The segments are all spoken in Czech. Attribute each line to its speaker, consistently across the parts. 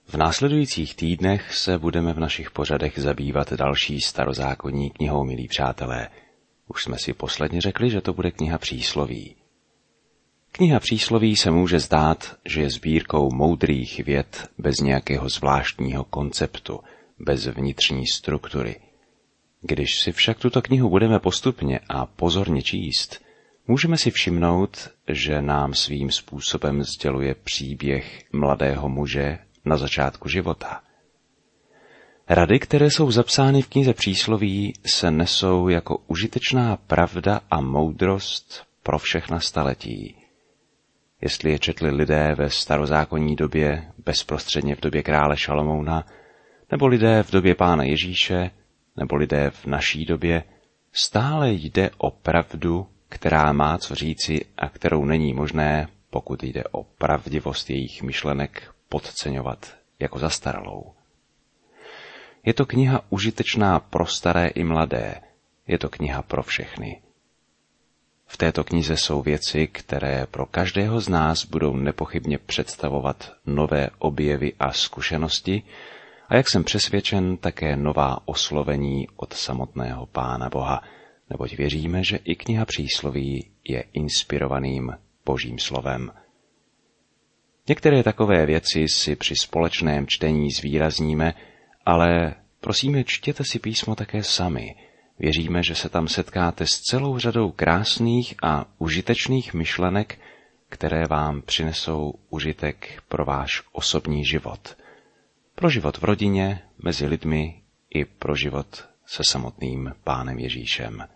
Speaker 1: V následujících týdnech se budeme v našich pořadech zabývat další starozákonní knihou, milí přátelé. Už jsme si posledně řekli, že to bude kniha Přísloví. Kniha Přísloví se může zdát, že je sbírkou moudrých vět bez nějakého zvláštního konceptu, bez vnitřní struktury. Když si však tuto knihu budeme postupně a pozorně číst, můžeme si všimnout, že nám svým způsobem sděluje příběh mladého muže na začátku života. Rady, které jsou zapsány v knize Přísloví, se nesou jako užitečná pravda a moudrost pro všechna staletí. Jestli je četli lidé ve starozákonní době, bezprostředně v době krále Šalomouna, nebo lidé v době Pána Ježíše, nebo lidé v naší době, stále jde o pravdu, která má co říci a kterou není možné, pokud jde o pravdivost jejich myšlenek, podceňovat jako zastaralou. Je to kniha užitečná pro staré i mladé, je to kniha pro všechny. V této knize jsou věci, které pro každého z nás budou nepochybně představovat nové objevy a zkušenosti a jak jsem přesvědčen, také nová oslovení od samotného Pána Boha, neboť věříme, že i kniha Přísloví je inspirovaným Božím slovem. Některé takové věci si při společném čtení zvýrazníme, ale prosíme, čtěte si písmo také sami. Věříme, že se tam setkáte s celou řadou krásných a užitečných myšlenek, které vám přinesou užitek pro váš osobní život. Pro život v rodině, mezi lidmi i pro život se samotným Pánem Ježíšem.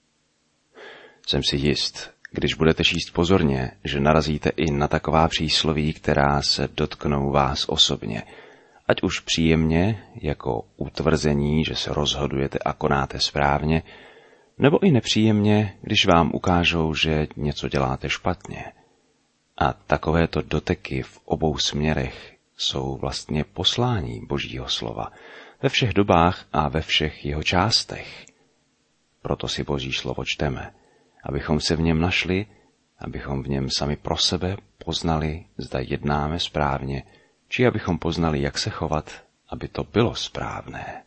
Speaker 1: Jsem si jist, když budete číst pozorně, že narazíte i na taková přísloví, která se dotknou vás osobně, ať už příjemně, jako utvrzení, že se rozhodujete a konáte správně, nebo i nepříjemně, když vám ukážou, že něco děláte špatně. A takovéto doteky v obou směrech jsou vlastně poslání Božího slova ve všech dobách a ve všech jeho částech. Proto si Boží slovo čteme, abychom se v něm našli, abychom v něm sami pro sebe poznali, zda jednáme správně, či abychom poznali, jak se chovat, aby to bylo správné.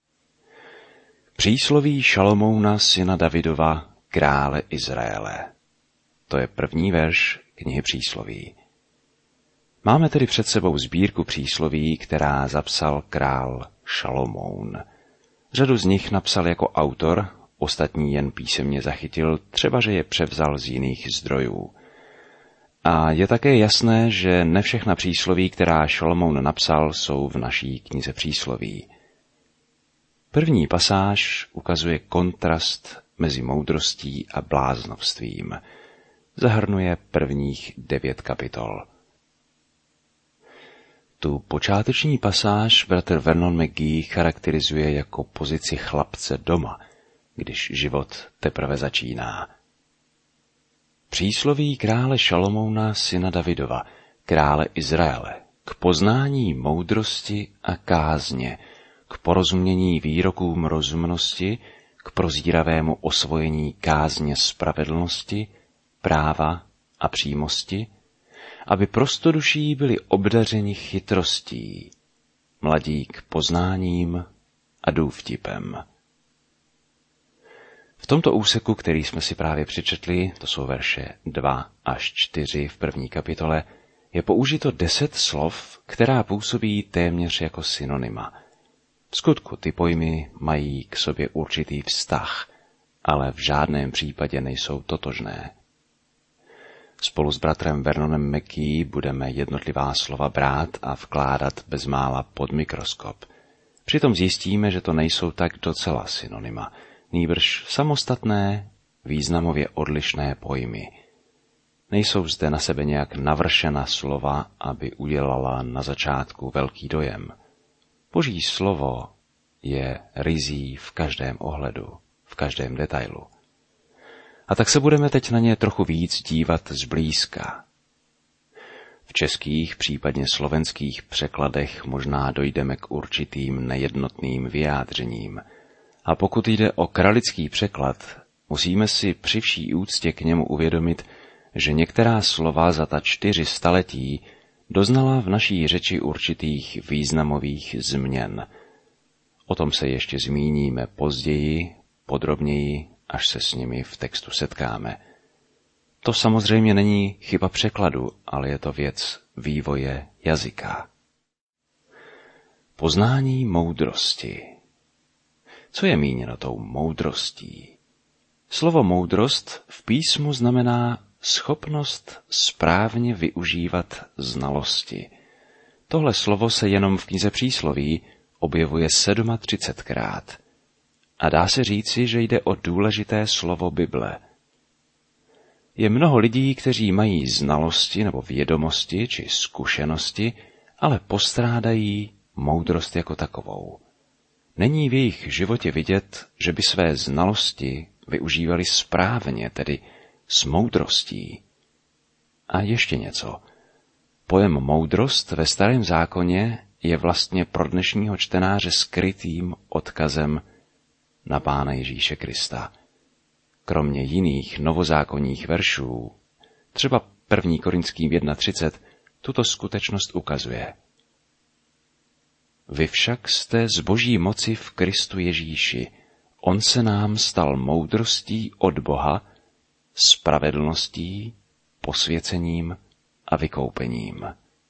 Speaker 1: Přísloví Šalomouna syna Davidova, krále Izraele. To je první verš knihy Přísloví. Máme tedy před sebou sbírku přísloví, která zapsal král Šalomoun. Řadu z nich napsal jako autor, ostatní jen písemně zachytil, třeba že je převzal z jiných zdrojů. A je také jasné, že ne všechna přísloví, která Šalomoun napsal, jsou v naší knize Přísloví. První pasáž ukazuje kontrast mezi moudrostí a bláznovstvím. Zahrnuje prvních 9 kapitol. Tu počáteční pasáž bratr Vernon McGee charakterizuje jako pozici chlapce doma, když život teprve začíná. Přísloví krále Šalomouna syna Davidova, krále Izraele, k poznání moudrosti a kázně, k porozumění výrokům rozumnosti, k prozíravému osvojení kázně spravedlnosti, práva a přímosti, aby prostoduší byli obdařeni chytrostí, mladí k poznáním a důvtipem. V tomto úseku, který jsme si právě přečetli, to jsou verše 2 až 4 v první kapitole, je použito 10 slov, která působí téměř jako synonyma. V skutku ty pojmy mají k sobě určitý vztah, ale v žádném případě nejsou totožné. Spolu s bratrem Vernonem McGee budeme jednotlivá slova brát a vkládat bezmála pod mikroskop. Přitom zjistíme, že to nejsou tak docela synonyma, nýbrž samostatné, významově odlišné pojmy. Nejsou zde na sebe nějak navršena slova, aby udělala na začátku velký dojem. Boží slovo je ryzí v každém ohledu, v každém detailu. A tak se budeme teď na ně trochu víc dívat zblízka. V českých, případně slovenských překladech možná dojdeme k určitým nejednotným vyjádřením. A pokud jde o kralický překlad, musíme si při vší úctě k němu uvědomit, že některá slova za ta 4 staletí doznala v naší řeči určitých významových změn. O tom se ještě zmíníme později, podrobněji, až se s nimi v textu setkáme. To samozřejmě není chyba překladu, ale je to věc vývoje jazyka. Poznání moudrosti. Co je míněno tou moudrostí? Slovo moudrost v písmu znamená schopnost správně využívat znalosti. Tohle slovo se jenom v knize Přísloví objevuje 37krát. A dá se říci, že jde o důležité slovo Bible. Je mnoho lidí, kteří mají znalosti nebo vědomosti či zkušenosti, ale postrádají moudrost jako takovou. Není v jejich životě vidět, že by své znalosti využívali správně, tedy s moudrostí. A ještě něco. Pojem moudrost ve Starém zákoně je vlastně pro dnešního čtenáře skrytým odkazem na Pána Ježíše Krista. Kromě jiných novozákonních veršů, třeba 1. Korinským 1.30, tuto skutečnost ukazuje. Vy však jste z Boží moci v Kristu Ježíši. On se nám stal moudrostí od Boha, spravedlností, posvěcením a vykoupením.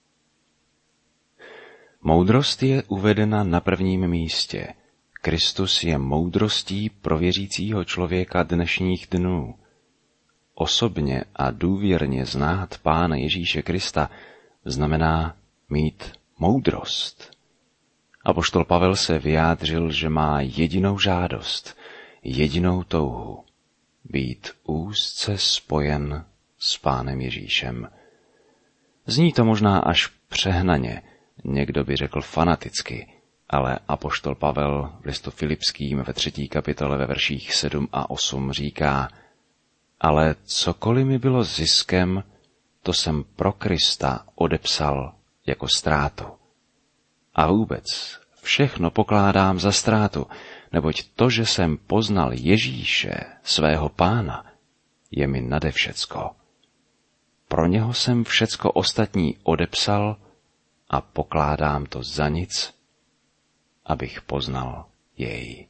Speaker 1: Moudrost je uvedena na prvním místě. Kristus je moudrostí pro věřícího člověka dnešních dnů. Osobně a důvěrně znát Pána Ježíše Krista znamená mít moudrost. Apoštol Pavel se vyjádřil, že má jedinou žádost, jedinou touhu, být úzce spojen s Pánem Ježíšem. Zní to možná až přehnaně, někdo by řekl fanaticky, ale apoštol Pavel v listu Filipským ve 3. kapitole ve verších 7 a 8 říká: ale cokoliv mi bylo ziskem, to jsem pro Krista odepsal jako ztrátu. A vůbec všechno pokládám za ztrátu, neboť to, že jsem poznal Ježíše, svého Pána, je mi nade všecko. Pro něho jsem všecko ostatní odepsal a pokládám to za nic, abych poznal jej.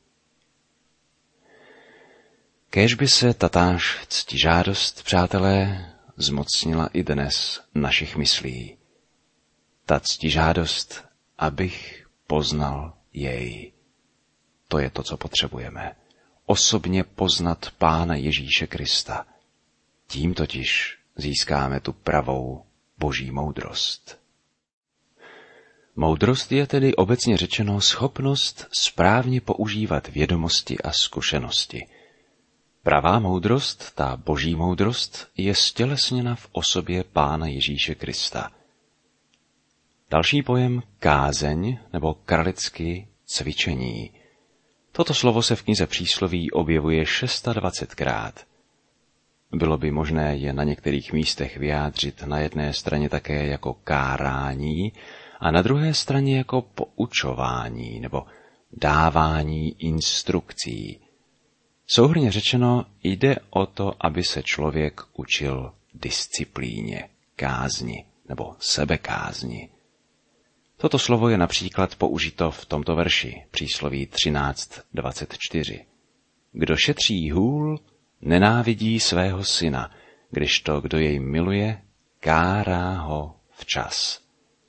Speaker 1: Kéž by se tatáž ctižádost, přátelé, zmocnila i dnes našich myslí. Ta ctižádost, abych poznal jej. To je to, co potřebujeme. Osobně poznat Pána Ježíše Krista. Tím totiž získáme tu pravou boží moudrost. Moudrost je tedy obecně řečeno schopnost správně používat vědomosti a zkušenosti. Pravá moudrost, ta boží moudrost, je stělesněna v osobě Pána Ježíše Krista. Další pojem kázeň nebo kralicky cvičení. Toto slovo se v knize Přísloví objevuje 26krát. Bylo by možné je na některých místech vyjádřit na jedné straně také jako kárání a na druhé straně jako poučování nebo dávání instrukcí. Souhrnně řečeno jde o to, aby se člověk učil disciplíně, kázni nebo sebekázni. Toto slovo je například použito v tomto verši, Přísloví 13:24. Kdo šetří hůl, nenávidí svého syna, kdežto kdo jej miluje, kárá ho včas.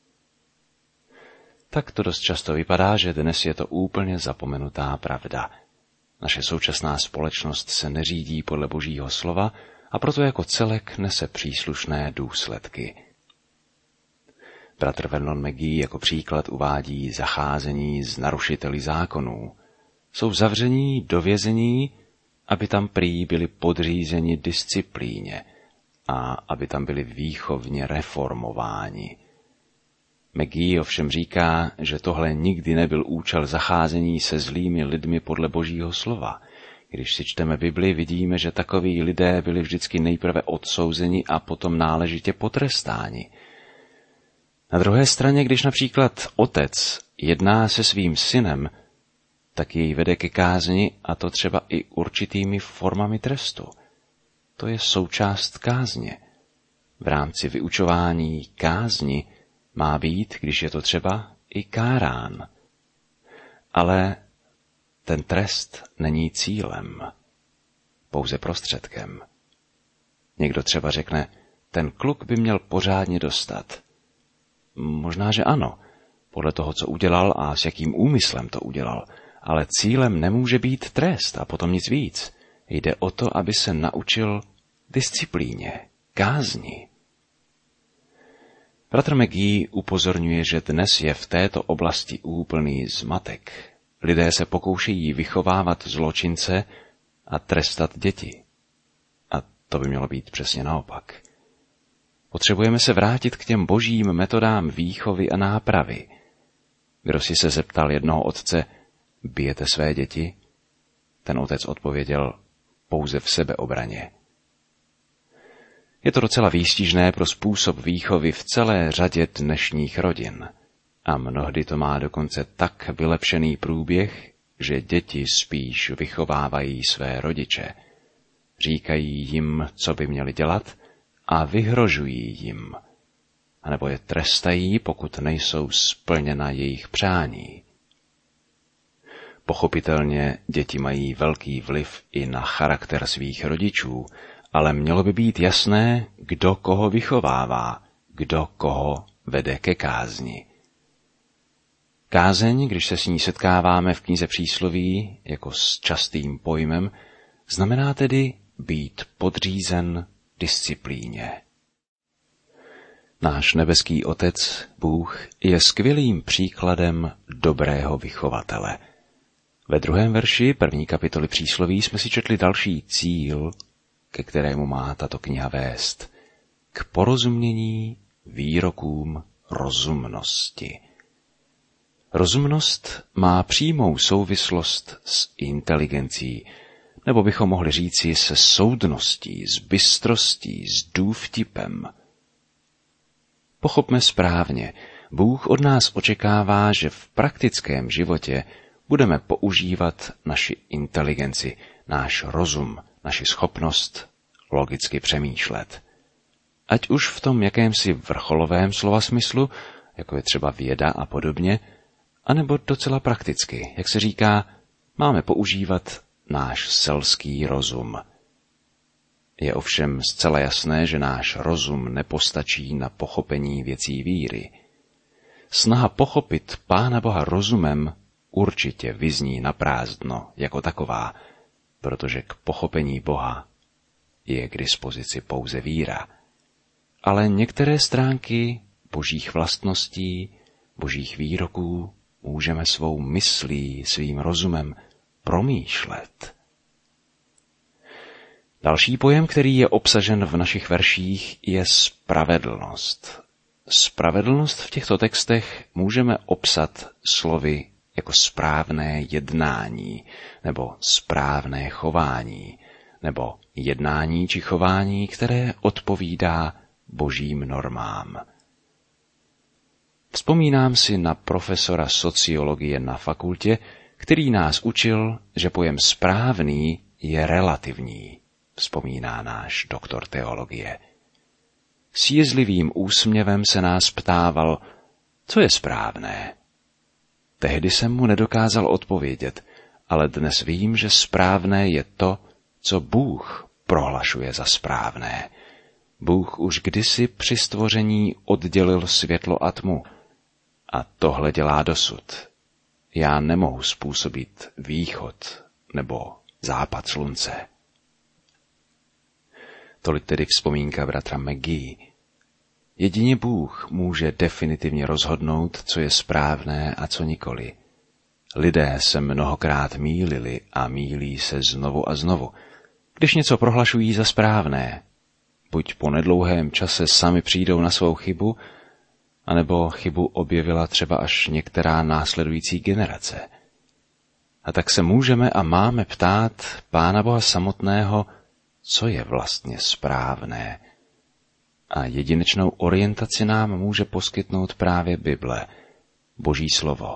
Speaker 1: Tak to dost často vypadá, že dnes je to úplně zapomenutá pravda. Naše současná společnost se neřídí podle Božího slova a proto jako celek nese příslušné důsledky. Bratr Vernon McGee jako příklad uvádí zacházení s narušiteli zákonů. Jsou zavření do vězení, aby tam prý byli podřízeni disciplíně a aby tam byli výchovně reformováni. McGee ovšem říká, že tohle nikdy nebyl účel zacházení se zlými lidmi podle Božího slova. Když si čteme Bibli, vidíme, že takoví lidé byli vždycky nejprve odsouzeni a potom náležitě potrestáni. Na druhé straně, když například otec jedná se svým synem, tak jej vede ke kázni a to třeba i určitými formami trestu. To je součást kázně. V rámci vyučování kázni Má být, když je to třeba, i kárán. Ale ten trest není cílem, pouze prostředkem. Někdo třeba řekne, ten kluk by měl pořádně dostat. Možná, že ano, podle toho, co udělal a s jakým úmyslem to udělal, ale cílem nemůže být trest a potom nic víc. Jde o to, aby se naučil disciplíně, kázni. Bratr McGee upozorňuje, že dnes je v této oblasti úplný zmatek. Lidé se pokoušejí vychovávat zločince a trestat děti. A to by mělo být přesně naopak. Potřebujeme se vrátit k těm božím metodám výchovy a nápravy. Kdo si se zeptal jednoho otce, bijete své děti? Ten otec odpověděl, pouze v sebeobraně. Je to docela výstižné pro způsob výchovy v celé řadě dnešních rodin. A mnohdy to má dokonce tak vylepšený průběh, že děti spíš vychovávají své rodiče. Říkají jim, co by měli dělat a vyhrožují jim. A nebo je trestají, pokud nejsou splněna jejich přání. Pochopitelně děti mají velký vliv i na charakter svých rodičů, ale mělo by být jasné, kdo koho vychovává, kdo koho vede ke kázni. Kázeň, když se s ní setkáváme v knize Přísloví jako s častým pojmem, znamená tedy být podřízen disciplíně. Náš nebeský Otec, Bůh, je skvělým příkladem dobrého vychovatele. Ve 2. verši 1. kapitoly Přísloví jsme si četli další cíl, ke kterému má tato kniha vést. K porozumění výrokům rozumnosti. Rozumnost má přímou souvislost s inteligencí, nebo bychom mohli říci se soudností, s bystrostí, s důvtipem. Pochopme správně, Bůh od nás očekává, že v praktickém životě budeme používat naši inteligenci, náš rozum, naši schopnost logicky přemýšlet. Ať už v tom jakémsi vrcholovém slova smyslu, jako je třeba věda a podobně, anebo docela prakticky, jak se říká, máme používat náš selský rozum. Je ovšem zcela jasné, že náš rozum nepostačí na pochopení věcí víry. Snaha pochopit Pána Boha rozumem určitě vyzní naprázdno jako taková, protože k pochopení Boha je k dispozici pouze víra. Ale některé stránky božích vlastností, božích výroků můžeme svou myslí, svým rozumem promýšlet. Další pojem, který je obsažen v našich verších, je spravedlnost. Spravedlnost v těchto textech můžeme opsat slovy jako správné jednání, nebo správné chování, nebo jednání či chování, které odpovídá božím normám. Vzpomínám si na profesora sociologie na fakultě, který nás učil, že pojem správný je relativní, vzpomíná náš doktor teologie. S jízlivým úsměvem se nás ptával, co je správné. Tehdy jsem mu nedokázal odpovědět, ale dnes vím, že správné je to, co Bůh prohlašuje za správné. Bůh už kdysi při stvoření oddělil světlo a tmu. A tohle dělá dosud. Já nemohu způsobit východ nebo západ slunce. Tolik tedy vzpomínka bratra McGee. Jedině Bůh může definitivně rozhodnout, co je správné a co nikoli. Lidé se mnohokrát mýlili a mýlí se znovu a znovu, když něco prohlašují za správné. Buď po nedlouhém čase sami přijdou na svou chybu, anebo chybu objevila třeba až některá následující generace. A tak se můžeme a máme ptát Pána Boha samotného, co je vlastně správné. A jedinečnou orientaci nám může poskytnout právě Bible, Boží slovo.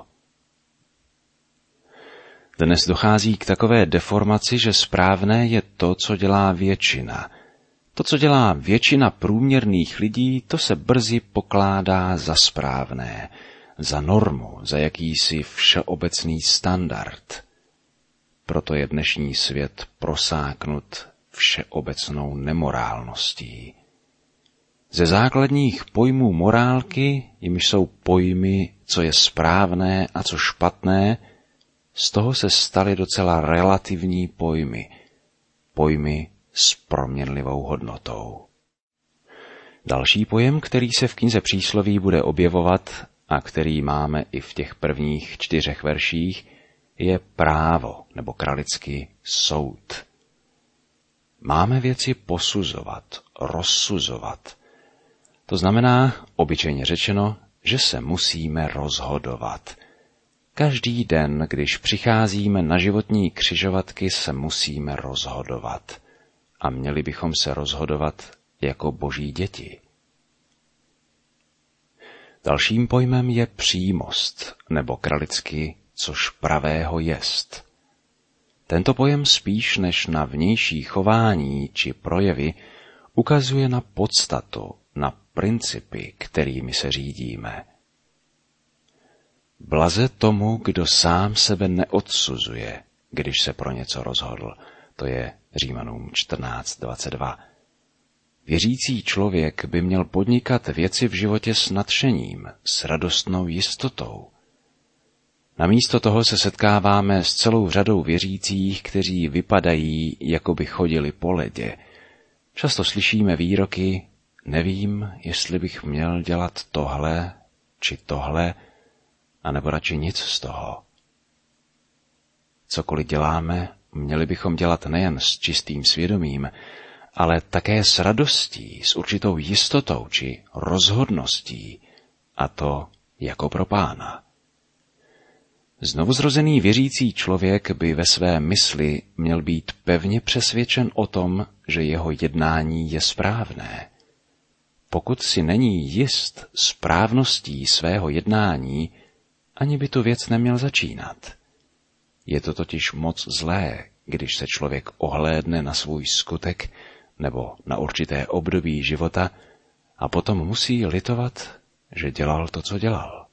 Speaker 1: Dnes dochází k takové deformaci, že správné je to, co dělá většina. To, co dělá většina průměrných lidí, to se brzy pokládá za správné, za normu, za jakýsi všeobecný standard. Proto je dnešní svět prosáknut všeobecnou nemorálností. Ze základních pojmů morálky, jimiž jsou pojmy, co je správné a co špatné, z toho se staly docela relativní pojmy, pojmy s proměnlivou hodnotou. Další pojem, který se v knize Přísloví bude objevovat a který máme i v těch prvních 4 verších, je právo, nebo kralicky soud. Máme věci posuzovat, rozsuzovat. To znamená, obyčejně řečeno, že se musíme rozhodovat. Každý den, když přicházíme na životní křižovatky, se musíme rozhodovat. A měli bychom se rozhodovat jako boží děti. Dalším pojmem je přímost, nebo kralicky, což pravého jest. Tento pojem spíš než na vnější chování či projevy ukazuje na podstatu, na principy, kterými se řídíme. Blaze tomu, kdo sám sebe neodsuzuje, když se pro něco rozhodl. To je Římanům 14:22. Věřící člověk by měl podnikat věci v životě s nadšením, s radostnou jistotou. Namísto toho se setkáváme s celou řadou věřících, kteří vypadají, jako by chodili po ledě. Často slyšíme výroky, nevím, jestli bych měl dělat tohle či tohle, anebo radši nic z toho. Cokoliv děláme, měli bychom dělat nejen s čistým svědomím, ale také s radostí, s určitou jistotou či rozhodností, a to jako pro Pána. Znovuzrozený věřící člověk by ve své mysli měl být pevně přesvědčen o tom, že jeho jednání je správné. Pokud si není jist správností svého jednání, ani by tu věc neměl začínat. Je to totiž moc zlé, když se člověk ohlédne na svůj skutek nebo na určité období života a potom musí litovat, že dělal to, co dělal.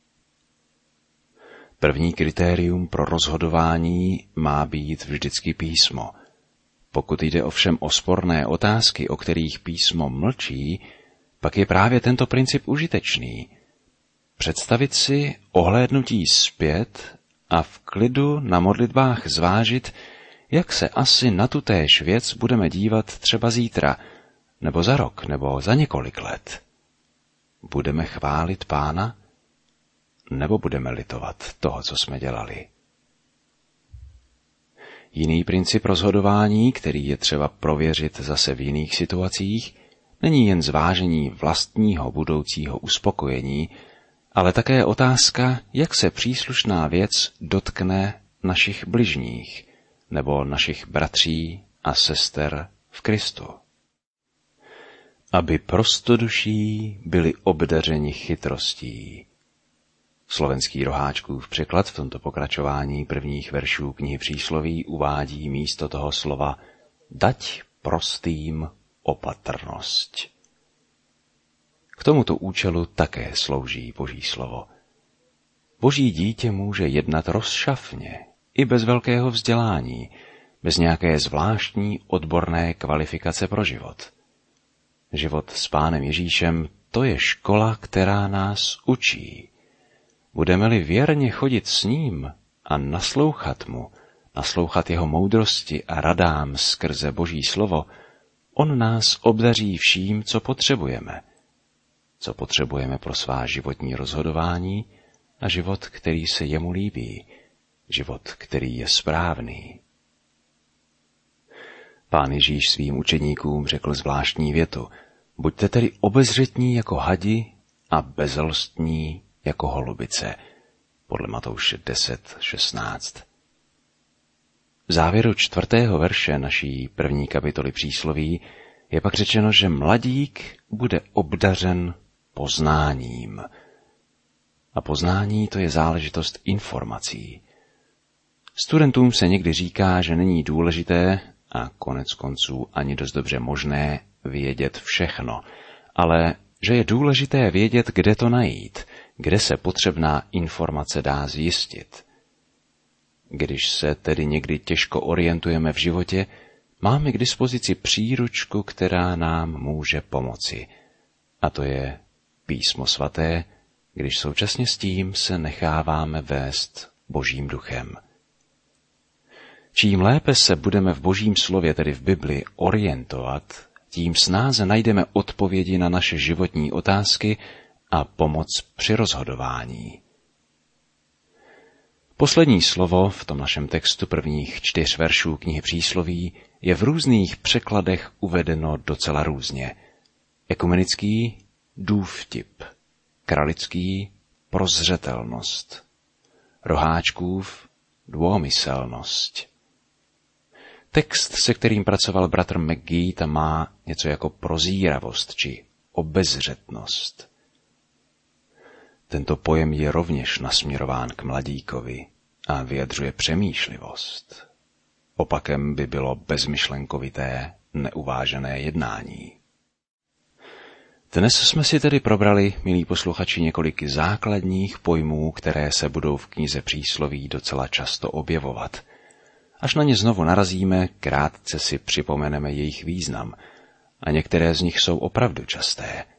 Speaker 1: První kritérium pro rozhodování má být vždycky písmo. Pokud jde ovšem o sporné otázky, o kterých písmo mlčí, pak je právě tento princip užitečný. Představit si ohlédnutí zpět a v klidu na modlitbách zvážit, jak se asi na tutéž věc budeme dívat třeba zítra, nebo za rok, nebo za několik let. Budeme chválit Pána, nebo budeme litovat toho, co jsme dělali? Jiný princip rozhodování, který je třeba prověřit zase v jiných situacích, není jen zvážení vlastního budoucího uspokojení, ale také otázka, jak se příslušná věc dotkne našich bližních nebo našich bratří a sester v Kristu. Aby prostoduší byli obdařeni chytrostí. Slovenský Roháčkův překlad v tomto pokračování prvních veršů knihy Přísloví uvádí místo toho slova dať prostým opatrnosť. K tomuto účelu také slouží Boží slovo. Boží dítě může jednat rozšafně, i bez velkého vzdělání, bez nějaké zvláštní odborné kvalifikace pro život. Život s Pánem Ježíšem, to je škola, která nás učí. Budeme-li věrně chodit s ním a naslouchat mu, naslouchat jeho moudrosti a radám skrze Boží slovo, on nás obdaří vším, co potřebujeme pro svá životní rozhodování a život, který se jemu líbí, život, který je správný. Pán Ježíš svým učedníkům řekl zvláštní větu: buďte tedy obezřetní jako hadi a bezelstní jako holubice, podle Matouše 10:16. V závěru 4. verše naší první kapitoly Přísloví je pak řečeno, že mladík bude obdařen poznáním. A poznání to je záležitost informací. Studentům se někdy říká, že není důležité a konec konců ani dost dobře možné vědět všechno, ale že je důležité vědět, kde to najít, kde se potřebná informace dá zjistit. Když se tedy někdy těžko orientujeme v životě, máme k dispozici příručku, která nám může pomoci. A to je Písmo svaté, když současně s tím se necháváme vést Božím duchem. Čím lépe se budeme v Božím slově, tedy v Bibli, orientovat, tím snáze najdeme odpovědi na naše životní otázky a pomoc při rozhodování. Poslední slovo v tom našem textu prvních 4 veršů knihy Přísloví je v různých překladech uvedeno docela různě. Ekumenický důvtip, kralický prozřetelnost, Roháčkův dvomyslnost. Text, se kterým pracoval bratr McGee, tam má něco jako prozíravost či obezřetnost. Tento pojem je rovněž nasměrován k mladíkovi a vyjadřuje přemýšlivost. Opakem by bylo bezmyšlenkovité, neuvážené jednání. Dnes jsme si tedy probrali, milí posluchači, několik základních pojmů, které se budou v knize Přísloví docela často objevovat. Až na ně znovu narazíme, krátce si připomeneme jejich význam. A některé z nich jsou opravdu časté.